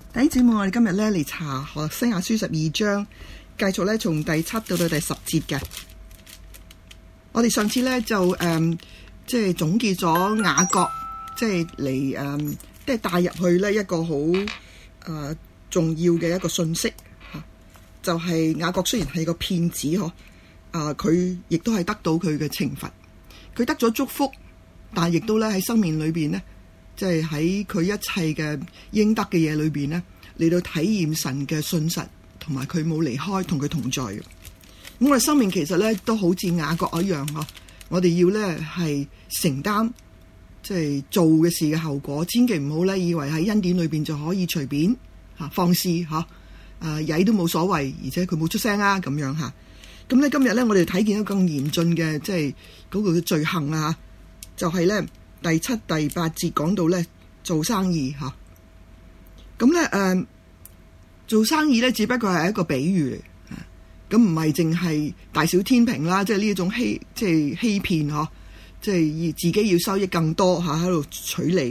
弟兄姊妹，我哋今日咧嚟查何西阿書12章，繼續咧從第7到第10節嘅。我哋上次咧就即係總結咗雅各，即係嚟即係帶入去呢一個好重要嘅一個信息嚇，就係雅各雖然係個騙子嗬，佢亦都係得到佢嘅懲罰，佢得咗祝福，但係亦都咧喺生命裏邊呢。即係喺佢一切嘅應得嘅嘢裏邊呢，嚟到體驗神嘅信實，同埋佢冇離開，同佢同在嘅。咁我哋生命其實呢都好似雅各一樣嗬，我哋要呢係承擔即係做嘅事嘅後果，千祈唔好呢以為喺恩典裏邊就可以隨便放肆曳都冇所謂，而且佢冇出聲啊咁樣嚇。咁呢今日呢，我哋睇見到更嚴峻嘅即係嗰個罪行啊，就係呢。第7、第8節講到咧做生意嚇，咁咧做生意咧只不過係一個比喻嚟，咁唔係淨係大小天平啦，即係呢一種欺騙嗬，即係自己要收益更多嚇喺度取利，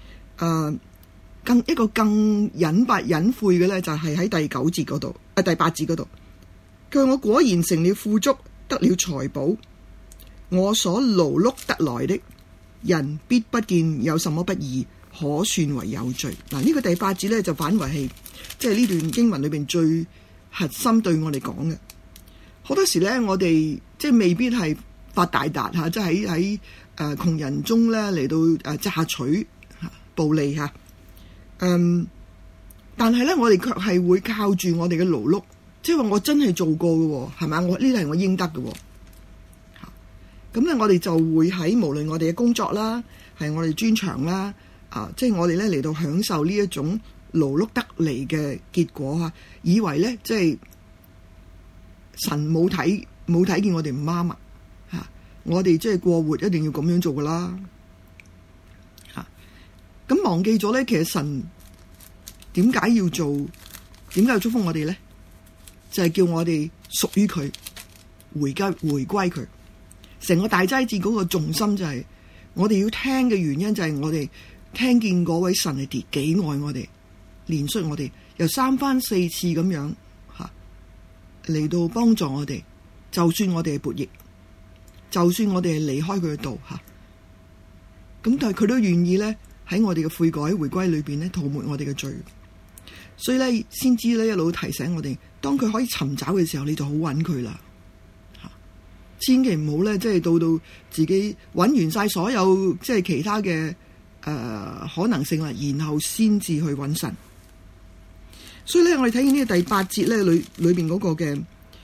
一個更隱蔽隱晦嘅咧就係喺第9節嗰度，第8節嗰度，佢話我果然成了富足，得了財寶，我所勞碌得來的。人必不見有什麼不義，可算為有罪。嗱，呢個第8節咧就反為係即係呢段經文裏邊最核心對我哋講嘅。好多時咧，我哋即係未必係發大達嚇，即係喺窮人中咧嚟到榨取暴利嚇。但係咧，我哋卻係會靠住我哋嘅勞碌，即係話我真係做過嘅喎，係咪？我呢啲係我應得嘅喎。咁咧，我哋就會喺無論我哋嘅工作啦，係我哋專長啦，即係我哋咧嚟到享受呢一種勞碌得嚟嘅結果嚇，以為咧即係神冇睇見我哋唔啱嚇，我哋即係過活一定要咁樣做噶啦嚇，咁忘記咗咧，其實神點解要做？點解要祝福我哋咧？就係叫我哋屬於佢，回歸佢。成個大齋節嗰個重心就係我哋要聽嘅原因，就係我哋聽見嗰位神係幾愛我哋，憐恤我哋，又3番4次咁樣嚟到幫助我哋。就算我哋係悖逆，就算我哋係離開佢嘅道咁但係佢都願意咧喺我哋嘅悔改回歸裏邊咧塗抹我哋嘅罪。所以咧先知咧一路提醒我哋，當佢可以尋找嘅時候，你就好揾佢啦。千祈唔好咧，即係到自己揾完晒所有即係其他嘅可能性啦，然後先至去揾神。所以咧，我哋睇見呢個第8節咧裏邊嗰個嘅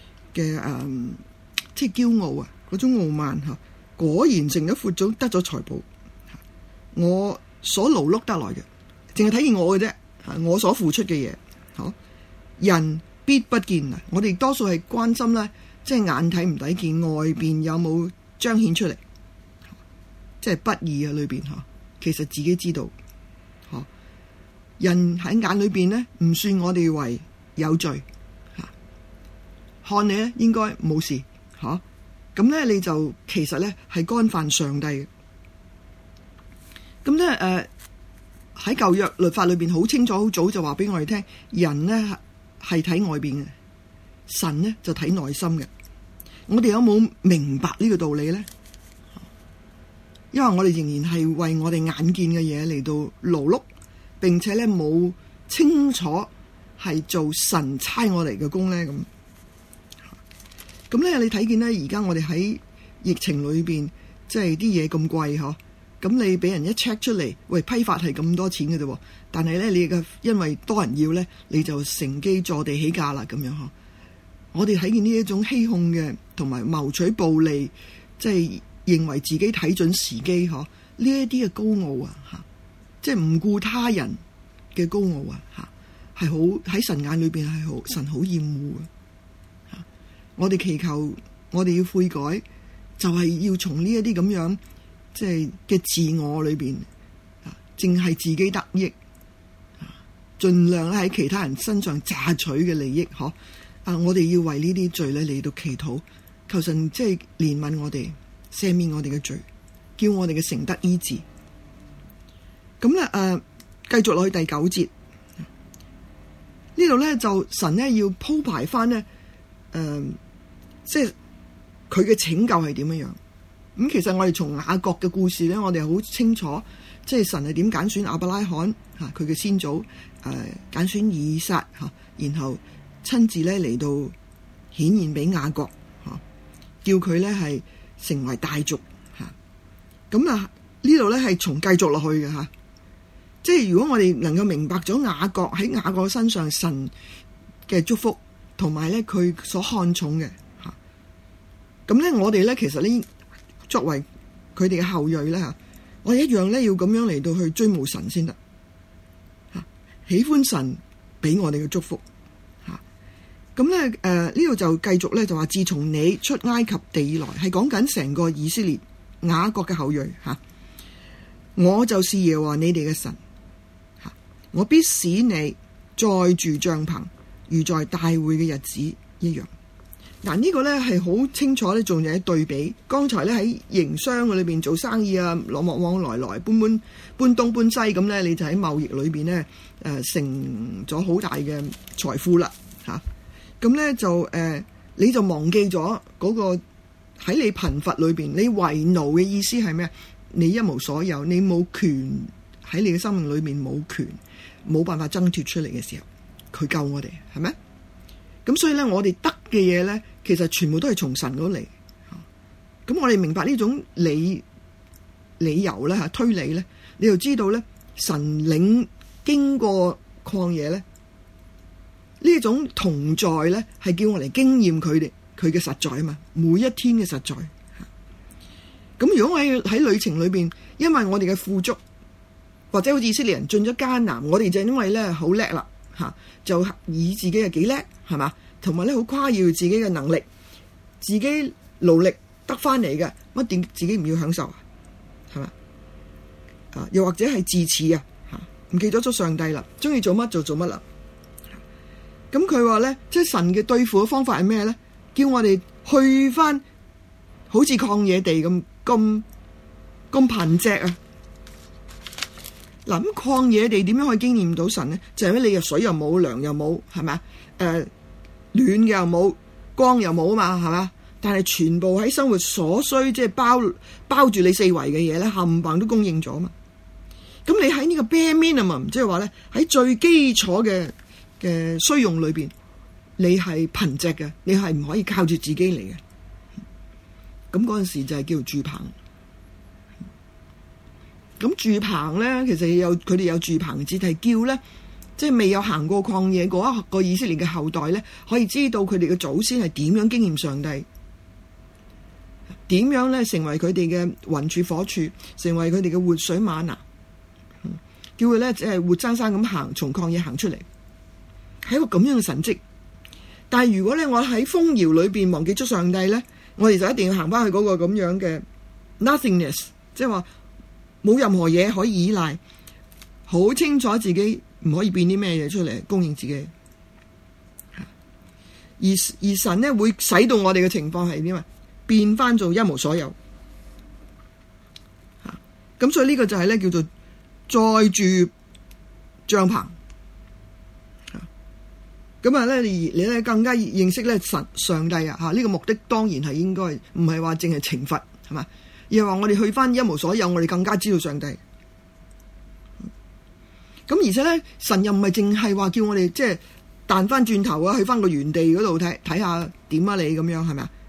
即係驕傲啊，嗰種傲慢嚇，果然成咗富足，得咗財寶。我所勞碌得來嘅，淨係睇見我嘅啫，我所付出嘅嘢，好人必不見啊！我哋多數係關心咧。即係眼睇唔睇見外邊有冇彰顯出嚟，即係不義啊裏邊吓，其實自己知道，人喺眼裏邊呢，唔算我哋為有罪吓，看你咧應該冇事吓，咁咧你就其實咧係干犯上帝嘅。咁咧喺舊約律法裏邊好清楚，好早就話俾我哋聽，人呢係睇外邊嘅。神呢就睇內心嘅，我哋有冇明白呢個道理呢？因為我哋仍然係為我哋眼見嘅嘢嚟到勞碌，並且咧冇清楚係做神差我嚟嘅工咧咁咧，你睇見咧而家我哋喺疫情裏邊，即係啲嘢咁貴嗬，咁你俾人一 check 出嚟，喂，批發係咁多錢嘅啫，但係咧你嘅因為多人要咧，你就乘機坐地起價啦咁樣嗬。我哋睇見呢一種欺哄嘅，同埋謀取暴利，即係認為自己睇準時機，呢一啲嘅高傲啊，即係唔顧他人嘅高傲啊，係好喺神眼裏邊係好神好厭惡嘅。我哋祈求，我哋要悔改，就係要從呢一啲咁樣即係嘅自我裏邊，淨係自己得益，盡量喺其他人身上榨取嘅利益，我哋要為呢啲罪咧嚟到祈禱，求神即係憐憫我哋，赦免我哋嘅罪，叫我哋嘅城得醫治。咁咧繼續落去第9節， 呢度咧就神咧要鋪排翻咧，即係佢嘅拯救係點樣樣。咁其實我哋從雅各嘅故事咧，我哋好清楚，即係神係點揀選亞伯拉罕嚇佢嘅先祖，揀選以撒嚇，然後親自咧嚟到顯現俾雅各嚇，叫佢咧係成為大族嚇。咁啊呢度咧係從繼續落去嘅嚇。即係如果我哋能夠明白咗雅各喺雅各身上神嘅祝福，同埋咧佢所看重嘅嚇，咁咧我哋咧其實呢作為佢哋嘅後裔咧嚇，我哋一樣咧要咁樣嚟到去追慕神先得嚇，喜歡神俾我哋嘅祝福嚇。咁咧呢度就繼續咧就話，自從你出埃及地以來，係講緊成個以色列雅各嘅後裔嚇，我就是耶和華你哋嘅神。我必使你再住帳篷，如在大會嘅日子一樣。嗱，呢個咧係好清楚咧，仲有一對比。剛才咧喺營商嘅裏邊做生意啊，往來搬東搬西咁咧，你就喺貿易裏邊咧成咗好大嘅財富啦嚇。咁咧就你就忘記咗嗰個喺你貧乏裏邊，你為奴嘅意思係咩？你一無所有，你冇權喺你嘅生命裏面冇權。冇辦法掙脫出嚟嘅時候，佢救我哋，係咪？咁所以咧，我哋得嘅嘢咧，其實全部都係從神嗰嚟。咁我哋明白呢種理由咧，推理咧，你就知道咧，神領經過曠野咧，呢種同在咧，係叫我哋經驗佢嘅實在啊嘛，每一天嘅實在。咁如果我喺旅程裏邊，因為我哋嘅富足。或者好似以色列人進咗迦南，我哋就因為咧好叻啦嚇，就以自己係幾叻係嘛，同埋咧好誇耀自己嘅能力，自己勞力得翻嚟嘅，乜點自己唔要享受啊？係嘛？又或者係自恃啊嚇，唔記得咗上帝啦，中意做乜就做乜啦。咁佢話咧，即係神嘅對付嘅方法係咩咧？叫我哋去翻好似曠野地咁貧瘠啊！嗱，咁曠野地點樣可以經驗到神呢？就係因為你嘅水又冇，糧又冇，係咪？暖嘅又冇，光又冇啊嘛，係嘛？但係全部喺生活所需，即係包住你四圍嘅嘢咧，冚唪唥都供應咗嘛。咁你喺呢個 bare minimum，即係話咧喺最基礎嘅需用裏邊，你係貧瘠嘅，你係唔可以靠住自己嚟嘅。咁嗰陣時就係叫住棚。咁住棚咧，其實佢哋有住棚節，係叫咧，即係未有行過曠野嗰一個以色列嘅後代咧，可以知道佢哋嘅祖先係點樣經驗上帝，點樣咧成為佢哋嘅雲柱火柱，成為佢哋嘅活水嗎哪，叫佢咧即係活生生咁行，從曠野行出嚟，係一個咁樣嘅神蹟。但係如果咧我喺豐饒裏邊忘記咗上帝咧，我哋就一定要行翻去嗰個咁樣嘅 nothingness， 即係話。冇任何嘢可以依賴，好清楚自己唔可以變啲咩嘢出嚟供應自己。而神咧會使到我哋嘅情況係點啊？變翻做一無所有。咁所以呢個就係咧叫做再住帳篷。咁啊咧，你咧更加認識咧上帝啊！呢個目的當然係應該唔係話淨係懲罰，係嘛？而係話我哋去翻一無所有，我哋更加知道上帝。咁而且咧，神又唔係淨係話叫我哋即係彈翻轉頭啊，去翻個原地嗰度睇下點啊，你咁樣係咪啊？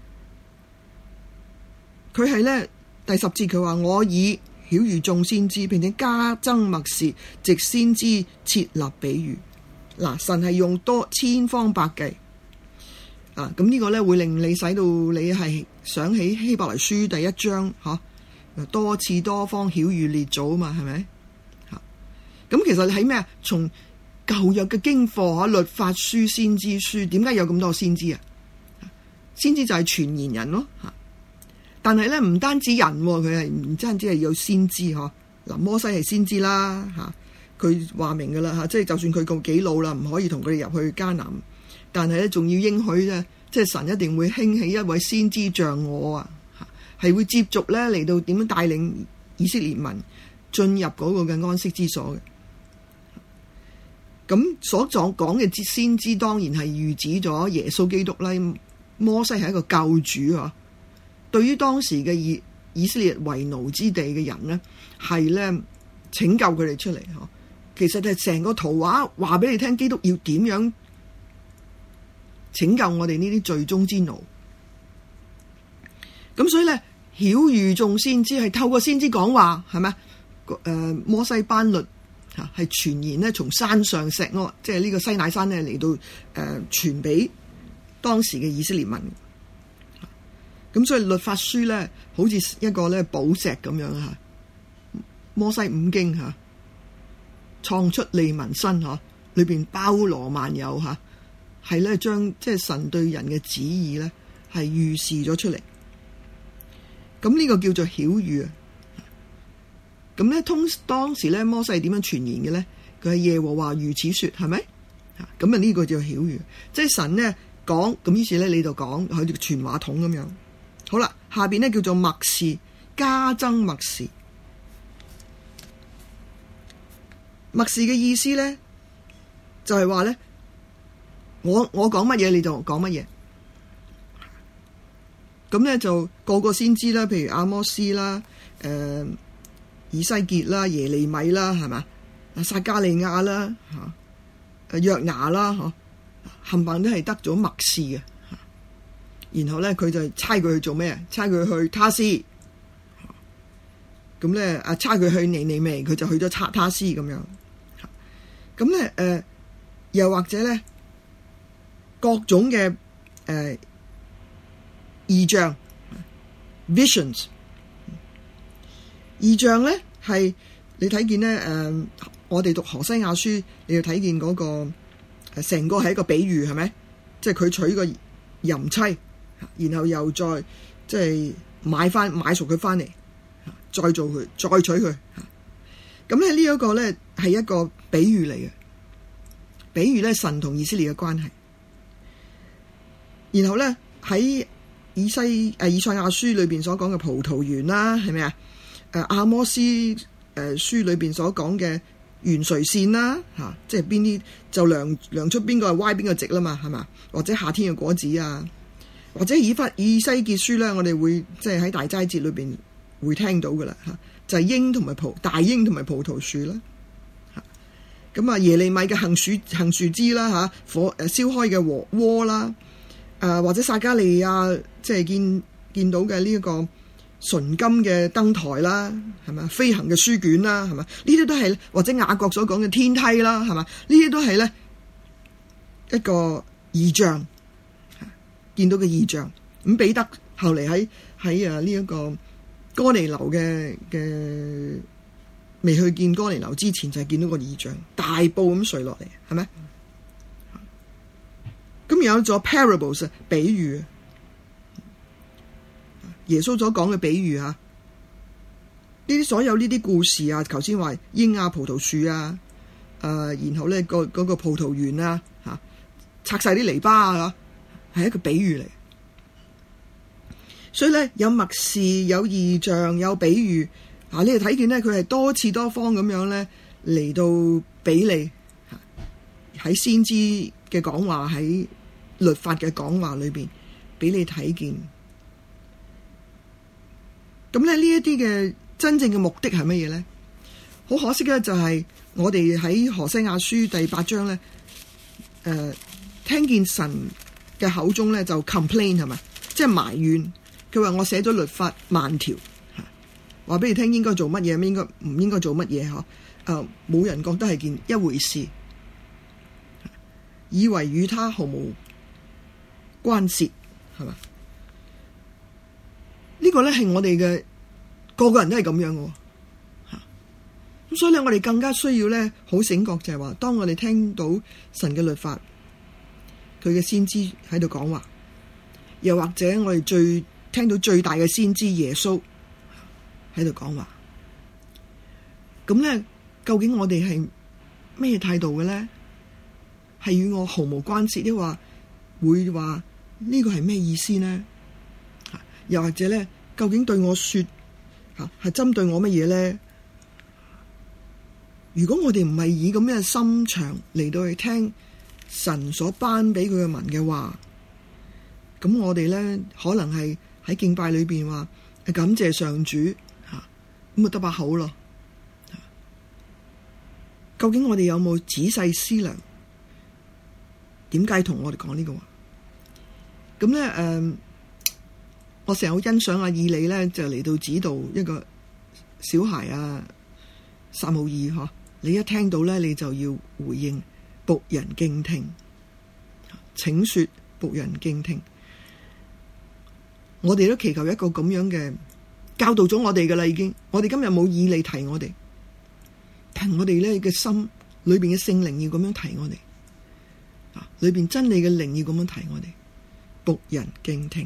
佢係咧第10節佢話：我以曉諭眾先知，並且加增默示，藉先知設立比喻。嗱，神係用多千方百計。咁呢個咧會令你使到你係想起希伯來書第1章多次多方曉諭列祖啊嘛，係咪？咁其實喺咩啊？從舊約嘅經課律法書、先知書，點解有咁多先知啊？先知就係傳言人咯。但係咧唔單止人，佢係唔單止係有先知嗬。嗱，摩西係先知啦，佢話明噶啦，即係就算佢咁幾老啦，唔可以同佢哋入去迦南。但係咧，仲要應許咧，即係神一定會興起一位先知像我啊，係會接續咧嚟到點樣帶領以色列民進入嗰個嘅安息之所嘅。 咁所講嘅先知當然係預指咗耶穌基督啦。摩西係一個救主啊，對於當時嘅以色列為奴之地嘅人呢，係咧拯救佢哋出嚟。其實係成個圖畫話俾你聽，基督要點樣拯救我哋呢啲罪中之奴。咁所以咧，曉諭眾先知係透過先知講話，係咪？摩西頒律係傳言咧，從山上錫安，即係呢個西乃山咧嚟到傳俾當時嘅以色列民。咁所以律法書咧，好似一個咧寶石咁樣吓，摩西五經吓，創出利民申吓，裏邊包羅萬有吓，係咧將即係神對人嘅旨意咧係預示咗出嚟。咁呢個叫做曉諭啊。咁咧當時咧摩西係點樣傳言嘅咧？佢係耶和華如此說，係咪？咁啊呢個叫曉諭，即係神咧講，咁於是咧你就講，好似傳話筒咁樣。好啦，下邊咧叫做默示，加增默示。默示嘅意思咧，就係話咧，我講乜嘢你就講乜嘢。咁咧就個個先知啦，譬如阿摩斯啦、以西結啦、耶利米啦，係嘛？撒迦利亞啦、約拿啦，冚唪唥都係得咗默示嘅。然後咧，佢就差佢去做咩？差佢去他施。咁咧，差佢去尼尼微，佢就去咗他施咁樣。咁咧，又或者咧，各種嘅異象 visions， 異象咧係你睇見咧，我哋讀何西阿書，你要睇見嗰個成個係一個比喻，係咪？即係佢娶個淫妻，然後又再即係買贖佢翻嚟，再做佢，再娶佢。咁咧呢一個咧係一個比喻嚟嘅，比喻咧神同以色列嘅關係。然後咧喺以賽亞書裏邊所講嘅葡萄園啦，係咪啊？阿摩司書裏邊所講嘅圓垂線啦，即係邊啲就量出邊個係歪邊個直啦嘛，係嘛？或者夏天嘅果子啊，或者以西結書咧，我哋會即係喺大齋節裏邊會聽到噶啦嚇，就係鷹同埋大鷹同埋葡萄樹啦。咁啊耶利米嘅杏樹枝啦嚇，火燒開嘅鍋啦。或者撒迦利亞即係見到嘅呢一個純金嘅燈台啦，係咪？飛行嘅書卷啦，係咪？呢啲都係，或者雅各所講嘅天梯啦，係嘛？呢啲都係咧一個異象，見到嘅異象。咁彼得後嚟喺呢一個哥尼流嘅未去見哥尼流之前，就係見到個異象，大布咁垂落嚟，係咪？咁有咗 parables 比喻，耶穌所講嘅比喻啊，呢啲所有呢啲故事啊，頭先話鷹啊、葡萄樹啊，然後咧嗰個葡萄園啊，拆晒啲籬笆啊，係一個比喻嚟。所以咧有默示、有異象、有比喻，你哋睇見咧佢係多次多方咁樣咧嚟到俾你喺先知嘅講話，喺律法嘅講話裏邊俾你睇見。咁咧呢一啲嘅真正嘅目的係乜嘢咧？好可惜咧，就係我哋喺何西阿書第8章咧，聽見神嘅口中咧就 complain 係咪？即係埋怨。佢話我寫咗律法萬條，話俾你聽應該做乜嘢，應該唔應該做乜嘢嗬？冇人覺得係件一回事，以為與他毫無關涉，係嘛？呢個咧係我哋嘅個人都係咁樣嘅，咁所以咧我哋更加需要咧好醒覺，就係話當我哋聽到神嘅律法，佢嘅先知喺度講話，又或者我哋聽到最大嘅先知耶穌喺度講話，咁咧究竟我哋係咩態度嘅咧？係與我毫無關涉，抑或會話呢個係咩意思呢？又或者咧，究竟對我說係針對我乜嘢咧？ 如果我哋唔係以咁樣嘅心腸嚟到去聽神所頒俾佢嘅民嘅話，咁我哋咧可能係喺敬拜裏邊話感謝上主吓，咁啊得把口咯。究竟我哋有冇仔細思量點解同我哋講呢個話？咁咧我成日好欣賞阿以利咧，就嚟到指導一個小孩撒母耳，你一聽到咧，你就要回應僕人敬聽，請說僕人敬聽。我哋都祈求一個咁樣嘅教導咗我哋噶啦，已經。我哋今日冇以利提我哋，但我哋咧嘅心裏邊嘅聖靈要咁樣提我哋，裏邊真理嘅靈要咁樣提我哋，僕人敬聽。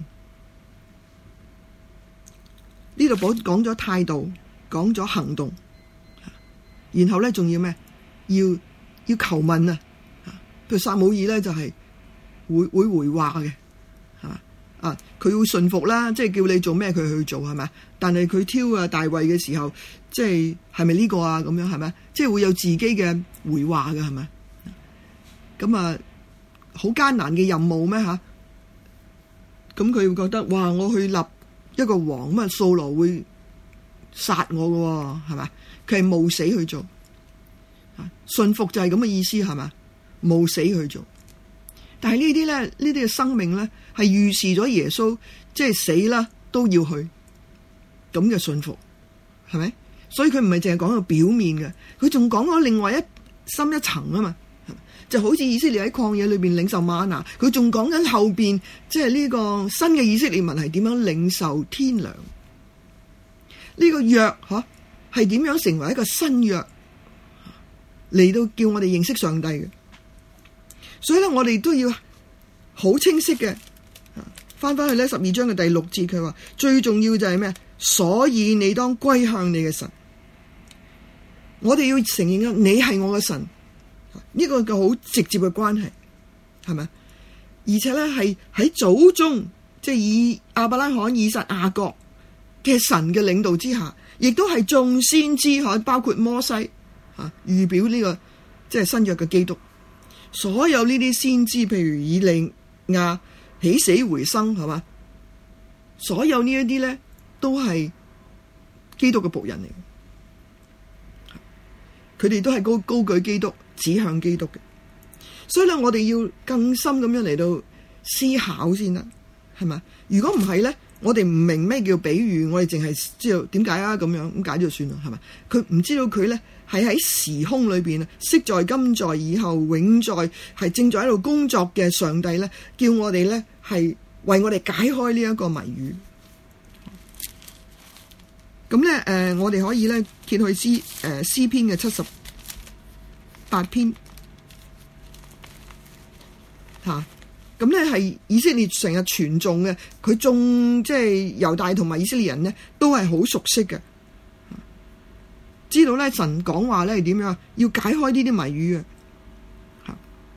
呢度講咗態度，講咗行動，然後咧仲要咩？要求問啊！譬如撒母耳咧就係會回話嘅，係嘛？佢會順服啦，即係叫你做咩佢去做，係咪？但係佢挑大衛嘅時候，即係咪呢個啊？咁樣係咪？即係會有自己嘅回話嘅，係咪？咁好艱難嘅任務咩吓？咁佢會覺得哇，我去立一個王咁掃羅會殺我嘅，係咪？佢係冒死去做，順服就係咁嘅意思，係咪？冒死去做。但係呢啲嘅生命咧，係預示咗耶穌即係死啦都要去咁嘅順服，係咪？所以佢唔係淨係講個表面嘅，佢仲講咗另外深一層啊嘛。就好似以色列喺曠野裏邊領受嗎哪，佢仲講緊後邊即係呢個新嘅以色列民係點樣領受天糧。呢個約係點樣成為一個新約嚟到叫我哋認識上帝嘅。所以咧，我哋都要好清晰嘅，翻去咧12章嘅第6節，佢話最重要就係咩？所以你當歸向你嘅神。我哋要承認你係我嘅神，呢個好直接嘅關係，係咪？而且咧係喺祖宗，即係以亞伯拉罕、以撒、雅各嘅神嘅領導之下，亦都係眾先知，包括摩西預表呢個即係新約嘅基督。所有呢啲先知，譬如以利亞起死回生，係嘛？所有呢一啲咧，都係基督嘅僕人嚟嘅，佢哋都係高舉基督，指向基督嘅。所以咧，我哋要更深咁樣嚟到思考先啦，係咪？如果唔係咧，我哋唔明咩叫比喻，我哋淨係知道點解咁樣咁解就算啦，係咪？佢唔知道佢咧係喺時空裏邊啊，昔在、今在、以後永在，係正在喺度工作嘅上帝咧，叫我哋咧係為我哋解開呢一個謎語。咁咧我哋可以咧揭去詩篇嘅78篇吓。咁咧係以色列成日傳頌嘅，佢眾即係猶大同埋以色列人呢，都係好熟悉嘅，知道咧神講話咧係點樣，要解開呢啲謎語嘅。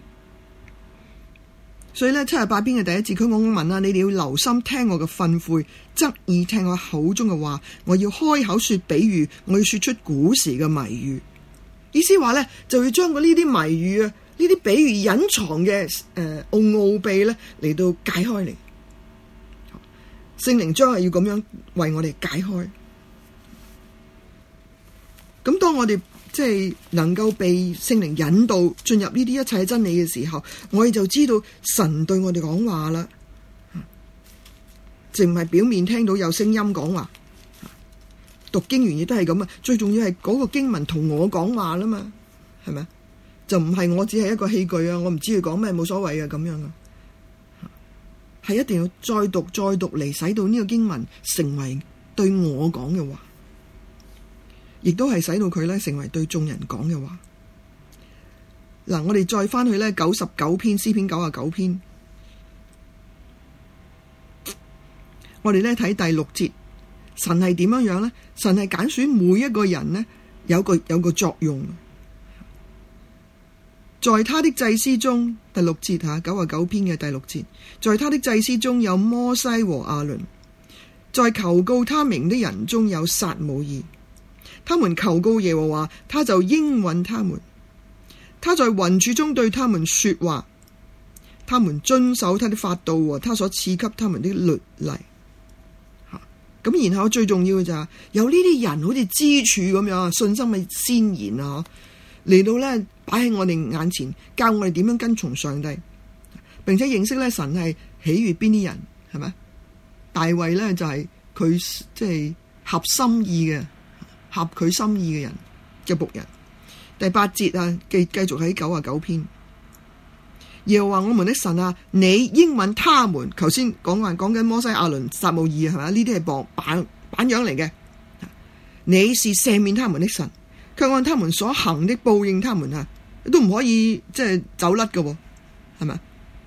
所以咧78篇嘅第1節，佢講問啊，你哋要留心聽我嘅訓誨，側耳聽我口中嘅話，我要開口說比喻，我要說出古時嘅謎語。意思話咧就要將呢啲謎語啊，呢啲比喻隱藏嘅奧秘咧嚟到解開嚟。聖靈將係要咁樣為我哋解開。咁當我哋即係能夠被聖靈引導進入呢啲一切真理嘅時候，我哋就知道神對我哋講話啦，淨唔係表面聽到有聲音講話。讀經完亦都係咁啊，最重要係嗰個經文同我講話啦嘛，係咪？就唔係我只係一個器具啊，我唔知佢講咩冇所謂啊，咁樣啊，係一定要再讀嚟，使到呢個經文成為對我講嘅話，亦都係使到佢咧成為對眾人講嘅話。嗱，我哋再翻去咧99篇詩篇99篇，我哋咧睇第6節，神係點樣樣咧？神係揀選每一個人呢，有個作用。在他的祭司中，第6節99篇嘅第6節，在他的祭司中有摩西和亞倫，在求告他名的人中有撒母耳。 他們求告耶和華，他就應允他們。他在雲柱中對他們說話，他們遵守他的法度和他所賜給他們的律例。咁然後最重要嘅就係有呢啲人好似支柱咁樣，信心嘅先賢啊，嚟到呢擺喺我哋眼前，教我哋點樣跟從上帝，並且認識呢神係喜悅邊啲人，係咪？大衛呢就係佢即係合心意嘅，合佢心意嘅人嘅僕人。第8節啊，繼續喺99篇。耶和華我們的神啊，你應允他們。頭先講緊摩西、亞倫、撒母耳係咪？呢啲係榜樣嚟嘅。你是赦免他們的神，卻按他們所行的報應他們啊，都唔可以即係走甩嘅，係咪？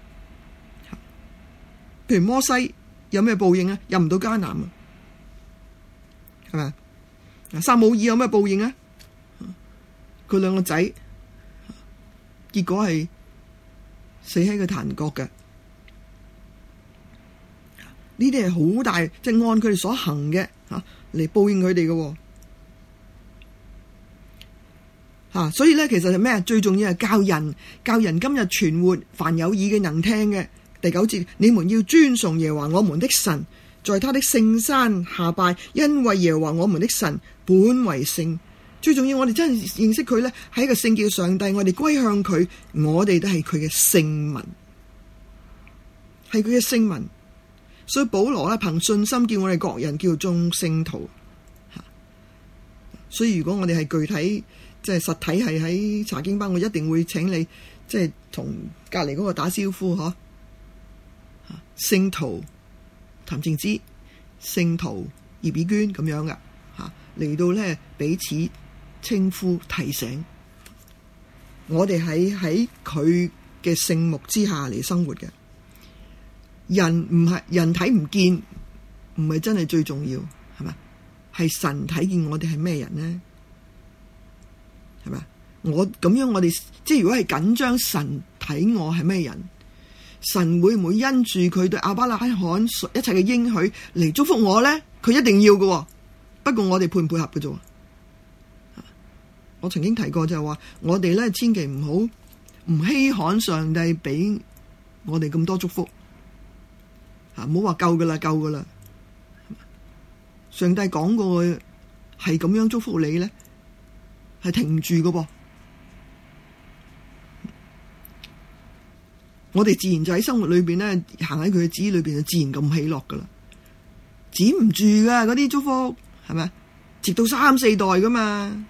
譬如摩西有咩報應啊？入唔到迦南啊，係咪？撒母耳有咩報應啊？佢兩個仔，結果係死喺個壇角嘅。呢啲係好大，即係按佢哋所行嘅嚟報應佢哋嘅。所以咧，其實係咩？最重要係教人今日存活，凡有耳嘅能聽嘅。第9節，你們要尊崇耶和華我們的神，在他的聖山下拜，因為耶和華我們的神本為聖。最重要，我哋真係認識佢咧，係一個聖潔嘅上帝。我哋歸向佢，我哋都係佢嘅聖民，係佢嘅聖民。所以保羅咧，憑信心叫我哋各人叫眾聖徒。所以如果我哋係具體即係實體係喺查經班，我一定會請你即係同隔籬嗰個打招呼嗬。聖徒譚靜之、聖徒葉以娟咁樣噶嚟到咧彼此稱呼提醒，我哋喺佢嘅聖目之下嚟生活嘅。人唔係人睇唔見，唔係真係最重要，係咪？係神睇見我哋係咩人呢？係咪？我哋即係如果係緊張神睇我係咩人，神會唔會因住佢對亞伯拉罕一切嘅應許嚟祝福我呢？佢一定要嘅，不過我哋配唔配合嘅啫。我曾經提過就係話，我哋咧千祈唔好唔稀罕上帝俾我哋咁多祝福，唔好話夠噶啦。上帝講過係咁樣祝福你咧，係停唔住噶噃。我哋自然就喺生活裏邊咧，行喺佢嘅旨意裏邊，就自然咁喜樂噶啦，止唔住噶嗰啲祝福，係咪？直到3、4代噶嘛。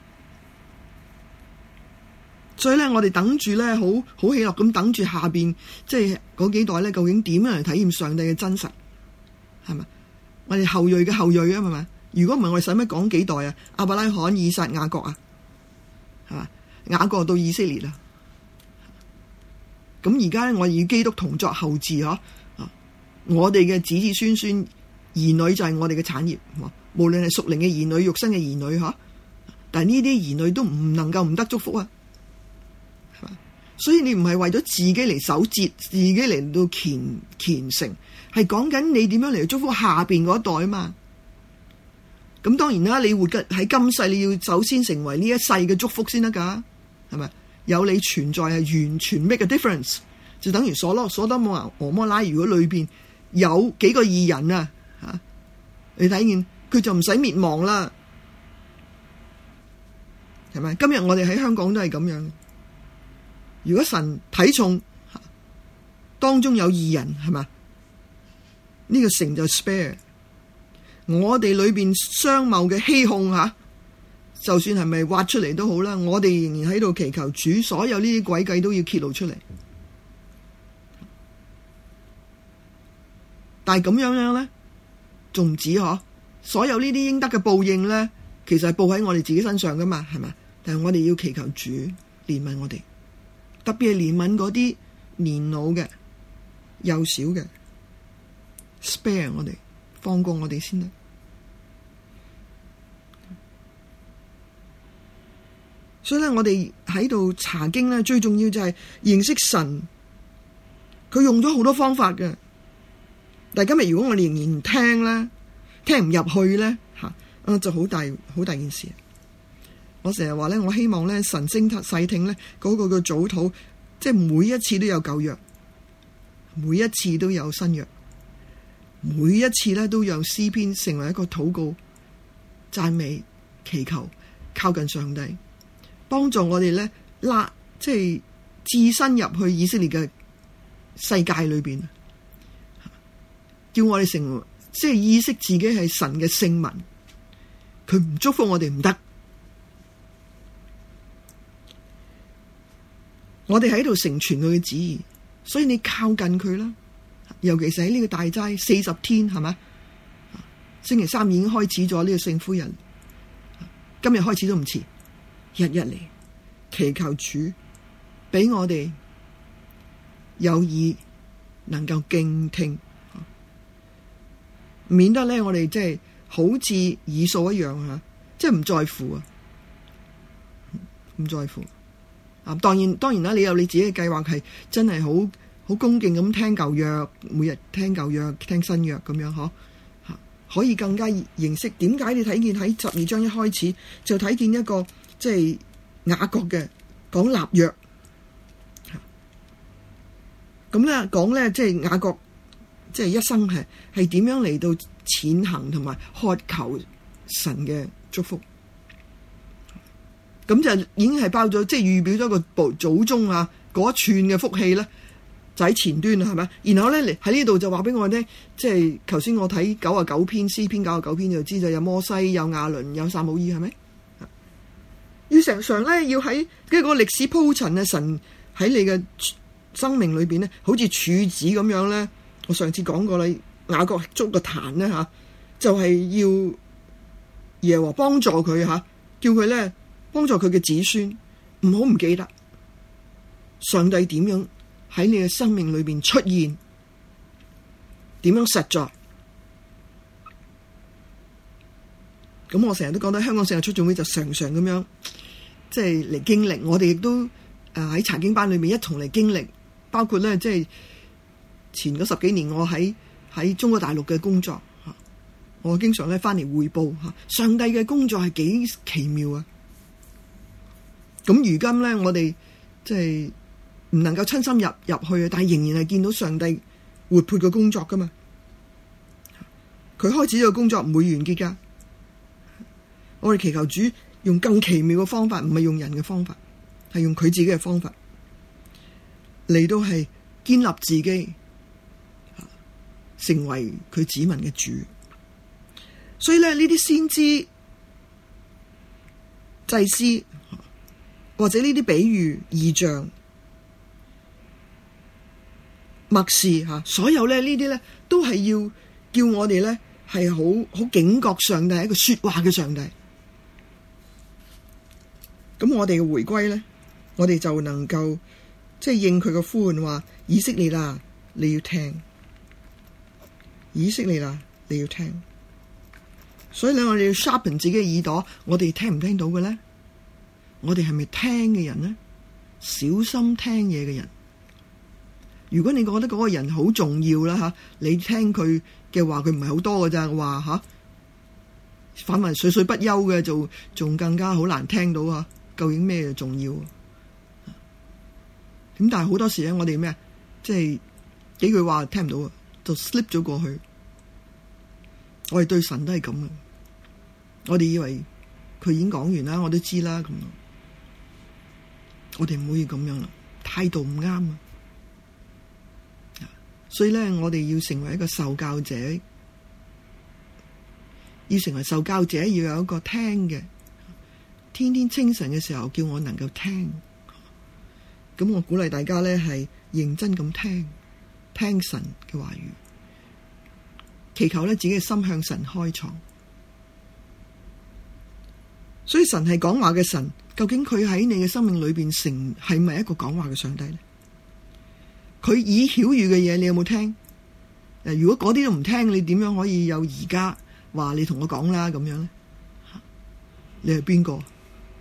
所以咧，我哋等住咧，好喜樂咁等住下邊，即係嗰幾代咧，究竟點樣嚟體驗上帝嘅真實，係咪？我哋後裔嘅後裔啊，係咪？如果唔係，我哋使乜講幾代啊？亞伯拉罕、以撒、雅各啊，係嘛？雅各到以色列啦。咁而家咧，我哋與基督同作後嗣嗬。我哋嘅子子孫孫兒女就係我哋嘅產業，無論係屬靈嘅兒女、肉身嘅兒女嗬。但係呢啲兒女都唔能夠唔得祝福啊。所以你唔係為咗自己嚟守節，自己嚟到虔誠，係講緊你點樣嚟祝福下邊嗰一代啊嘛。咁當然啦，你活嘅喺今世，你要首先成為呢一世嘅祝福先得噶，係咪？有你存在係完全 make a difference， 就等於所多瑪、蛾摩拉，如果裏邊有幾個義人啊，你睇見佢就唔使滅亡啦，係咪？今日我哋喺香港都係咁樣。如果神睇重當中有義人，係嘛？呢個城就 spare。我哋裏邊商貿嘅欺哄就算係咪挖出嚟都好啦，我哋仍然喺度祈求主，所有呢啲詭計都要揭露出嚟。但係咁樣咧，仲唔止嗬？所有呢啲應得嘅報應咧，其實係報喺我哋自己身上噶嘛，係嘛？但係我哋要祈求主憐憫我哋。特別係憐憫嗰啲年老嘅、幼小嘅 ，spare 我哋，放過我哋先啦。所以咧，我哋喺度查經咧，最重要就係認識神。佢用咗好多方法嘅，但係今日如果我哋仍然唔聽咧，聽唔入去咧， 就好大件事。我成日話咧，我希望咧神聲細聽咧嗰個嘅早禱，即係每一次都有舊約，每一次都有新約，每一次咧都有詩篇成為一個禱告、讚美、祈求、靠近上帝，幫助我哋咧即係置身入去以色列嘅世界裏邊，叫我哋成為即係意識自己係神嘅聖民，佢唔祝福我哋唔得。我哋喺度成全佢嘅旨意，所以你靠近佢啦。尤其是喺呢個大齋40天，係咪？星期三已經開始咗呢個聖夫人，今日開始都唔遲，日日嚟祈求主俾我哋有耳能夠敬聽，免得咧我哋即係好似以掃一樣吓，即係唔在乎啊，唔在乎。當然啦，你有你自己嘅計劃，係真係好恭敬咁聽舊約，每日聽舊約聽新約咁樣可以更加認識點解你睇見喺12章一開始就睇見一個即係雅各嘅講立約，咁咧講咧即係雅各即係一生係點樣嚟到踐行同埋渴求神嘅祝福。咁就已經係包咗，即係預表咗個祖宗啊嗰一串嘅福氣咧，就喺前端啦，係咪？然後咧喺呢度就話俾我聽，即係頭先我睇99篇詩篇99篇就知道有摩西、有亞倫、有撒母耳，係咪？要常常咧要喺嗰個歷史鋪陳嘅神喺你嘅生命裏邊咧，好似柱子咁樣咧。我上次講過啦，雅各築個壇咧就係要耶和華幫助佢叫佢咧。幫助佢嘅子孫，唔好唔記得上帝點樣喺你嘅生命裏邊出現，點樣實在。咁我成日都講到香港聖日出眾會就常常咁樣，即係嚟經歷。我哋亦都喺查經班裏面一同嚟經歷，包括咧即係前嗰10幾年我喺中國大陸嘅工作，我經常咧翻嚟匯報上帝嘅工作係幾奇妙啊！咁如今咧，我哋即係唔能夠親身入去，但係仍然係見到上帝活潑嘅工作噶嘛。佢開始呢個工作唔會完結噶。我哋祈求主用更奇妙嘅方法，唔係用人嘅方法，係用佢自己嘅方法嚟到係建立自己，成為佢子民嘅主。所以咧，呢啲先知、祭司，或者呢啲比喻、異象、默示所有咧呢啲咧都係要叫我哋咧係好警覺上帝係一個說話嘅上帝。咁我哋嘅回歸咧，我哋就能夠即係應佢嘅呼喚，話以色列啦，你要聽；以色列啦，你要聽。所以咧，我哋要 sharpen 自己嘅耳朵，我哋聽唔聽到嘅咧？我哋係咪聽嘅人呢？小心聽嘢嘅人。如果你覺得嗰個人好重要啦你聽佢嘅話，佢唔係好多㗎咋，話反為歲歲不休嘅，就仲更加好難聽到究竟咩重要？咁但係好多時咧，我哋咩即係幾句話聽唔到就 slip 咗過去。我哋對神都係咁嘅，我哋以為佢已經講完啦，我都知啦咁。我哋唔可以咁樣啦，態度唔啱啊！所以咧，我哋要成為一個受教者，要成為受教者，要有一個聽嘅，天天清晨嘅時候叫我能夠聽。咁我鼓勵大家咧係認真咁聽神嘅話語，祈求咧自己嘅心向神開敞。所以神係講話嘅神。究竟佢喺你嘅生命裏邊成係咪一個講話嘅上帝呢？佢已曉諭嘅嘢，你有冇聽？如果嗰啲都唔聽，你點樣可以有而家話你同我講啦咁樣呢？你係邊個？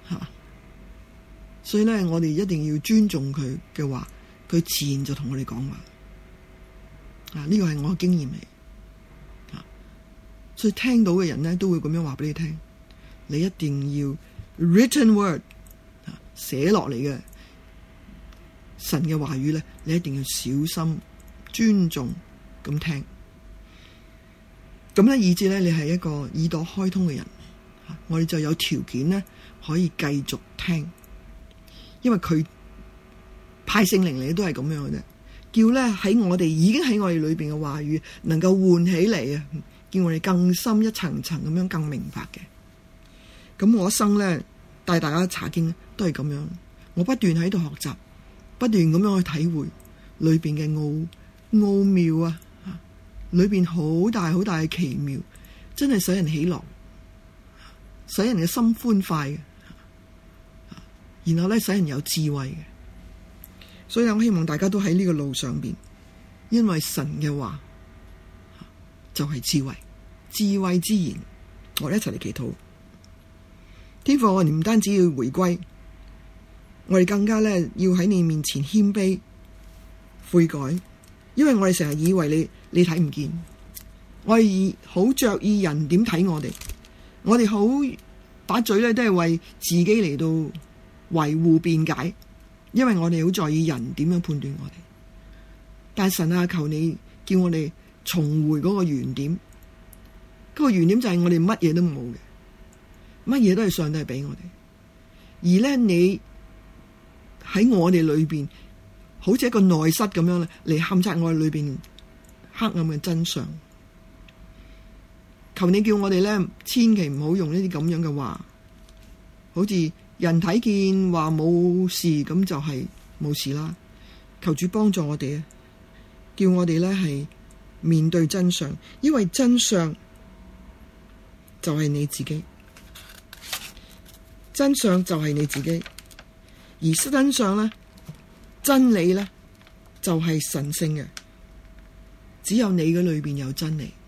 所以咧，我哋一定要尊重佢嘅話，佢自然就同我哋講話。呢個係我嘅經驗嚟。 所以聽到嘅人呢，都會咁樣話俾你聽，你一定要 written word 寫落嚟嘅神嘅話語呢，你一定要小心尊重咁聽，咁呢，以至呢，你係一個耳朵開通嘅人，我哋就有條件呢，可以繼續聽，因為佢派聖靈嚟都係咁樣嘅啫，叫呢喺我哋已經喺我哋裏邊嘅話語能夠喚起嚟啊，叫我哋更深一層層咁樣更明白嘅。咁我一生呢，帶大家查經都係咁樣，我不斷喺度學習，不斷咁樣去體會裏邊嘅奧妙啊，裏邊好大好大嘅奇妙，真係使人喜樂，使人嘅心歡快嘅，然後咧使人有智慧嘅。所以我希望大家都喺呢個路上邊，因為神嘅話就係智慧，智慧之言。我哋一齊嚟祈禱。天父，我哋唔單止要回歸，我哋更加咧要喺你面前謙卑悔改，因為我哋成日以為你睇唔見，我哋好着意人點睇我哋，我哋好把嘴咧都係為自己嚟到維護辯解，因為我哋好在意人點樣判斷我哋。但係神啊，求你叫我哋重回嗰個原點，嗰個原點就係我哋乜嘢都冇嘅，乜嘢都係上帝俾我哋，而咧你喺我哋裏邊好似一個內室咁樣嚟勘察我哋裏邊黑暗嘅真相。求你叫我哋咧千祈唔好用呢啲咁樣嘅話，好似人睇見話冇事咁就係冇事啦。求主幫助我哋啊，叫我哋咧係面對真相，因為真相就係你自己，真相就係你自己，而真相咧，真理咧就係神聖嘅，只有你嘅裏邊有真理。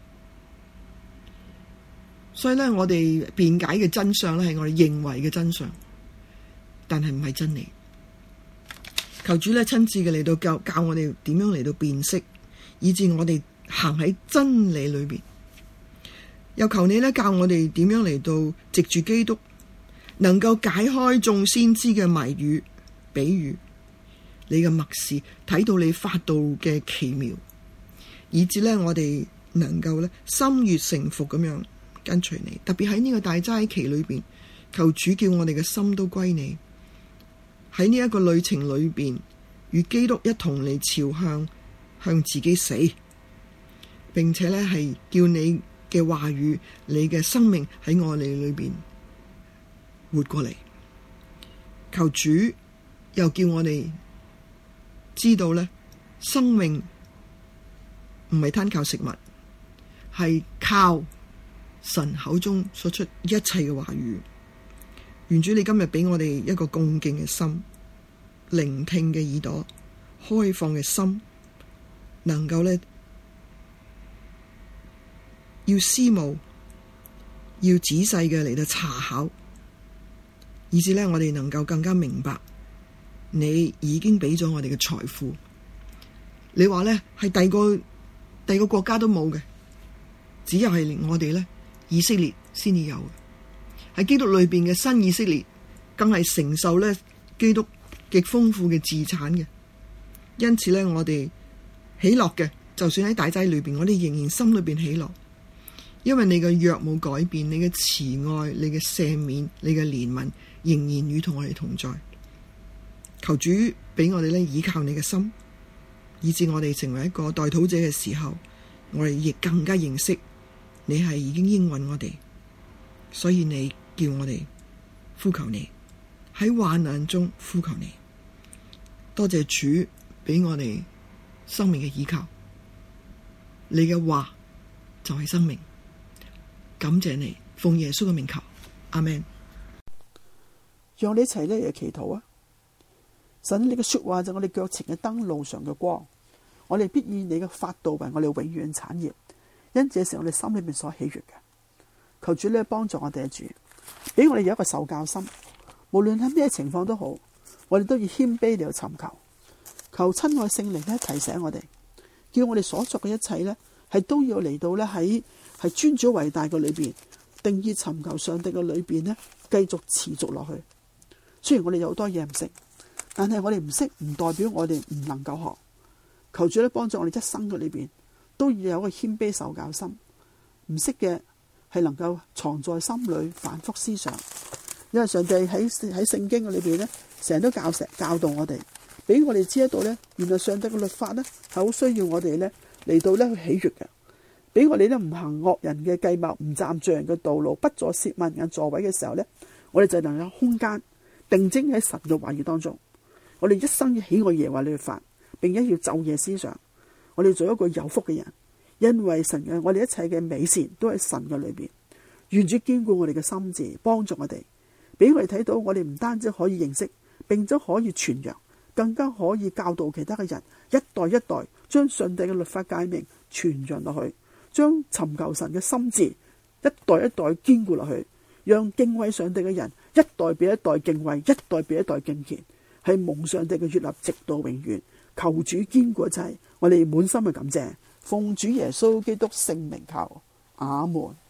所以咧，我哋辯解嘅真相咧係我哋認為嘅真相，但係唔係真理。求主咧親自嘅嚟到教我哋點樣嚟到辨識，以致我哋行喺真理裏邊。又求你咧教我哋點樣嚟到藉住基督，能夠解開眾先知嘅謎語、比喻，你嘅默示睇到你法度嘅奇妙，以致咧我哋能夠咧心悅誠服咁樣跟隨你。特別喺呢個大齋期裏邊，求主叫我哋嘅心都歸你。喺呢一個旅程裏邊，與基督一同嚟朝向自己死，並且咧係叫你嘅話語、你嘅生命喺我哋裏邊活過嚟。求主又叫我哋知道咧，生命唔係單靠食物，係靠神口中所出一切嘅話語。願主你今日俾我哋一個恭敬嘅心，聆聽嘅耳朵，開放嘅心，能夠咧要思慕，要仔細嘅嚟到查考，以至咧我哋能夠更加明白你已經俾咗我哋嘅財富。你話咧係第二個國家都冇嘅，只有係我哋咧以色列先至有嘅。喺基督裏邊嘅新以色列，更係承受咧基督極豐富嘅資產嘅。因此咧，我哋喜樂嘅，就算喺大齋裏邊，我哋仍然心裏邊喜樂，因為你嘅約冇改變，你嘅慈愛、你嘅赦免、你嘅憐憫，仍然與同我哋同在。求主俾我哋咧倚靠你嘅心，以致我哋成為一個代禱者嘅時候，我哋亦更加認識你係已經應允我哋，所以你叫我哋呼求你，喺患難中呼求你。多謝主俾我哋生命嘅依靠，你嘅話就係生命。感謝你，奉耶穌嘅名求，阿們。 讓你一齊嚟祈禱啊！神，你嘅說話就我哋腳前嘅燈，路上嘅光。我哋必以你嘅法度為我哋永遠產業，因這是我哋心裏面所喜悅嘅。求主呢幫助我哋嘅主，俾我哋有一個受教心，無論喺咩情況都好，我哋都要謙卑嚟尋求。求親愛聖靈咧提醒我哋，叫我哋所作嘅一切咧係都要嚟到咧喺係尊主偉大嘅裏邊，定義尋求上帝嘅裏邊呢，繼續持續落去。雖然我哋有好多嘢唔識，但係我哋唔識唔代表我哋唔能夠學。求主咧幫助我哋一生嘅裏邊都要有一個謙卑受教心，唔識嘅係能夠藏在心裏反覆思想。因為上帝喺聖經嘅裏邊呢，成日都教導我哋，俾我哋知得到呢，原來上帝嘅律法呢係好需要我哋呢嚟到呢去喜悅嘅，俾我哋呢唔行惡人嘅計謀，唔站罪人嘅道路，不坐褻慢人座位嘅時候呢，我哋就能有空間定睛喺神嘅話語當中。我哋一生要喜愛耶和華律法，並且要晝夜思想。我哋做一個有福嘅人，因為神嘅我哋一切嘅美善都喺神嘅裏邊。願主堅固我哋嘅心智，幫助我哋，俾我哋睇到我哋唔單止可以認識，並且可以傳揚，更加可以教導其他嘅人，一代一代將上帝嘅律法誡命傳揚落去，將尋求神嘅心智一代一代堅固落去，讓敬畏上帝嘅人一代比一代敬畏，一代比一代敬虔，係蒙上帝嘅悅納直到永遠。求主堅固一切，我哋滿心嘅感謝，奉主耶穌基督聖名求，阿門。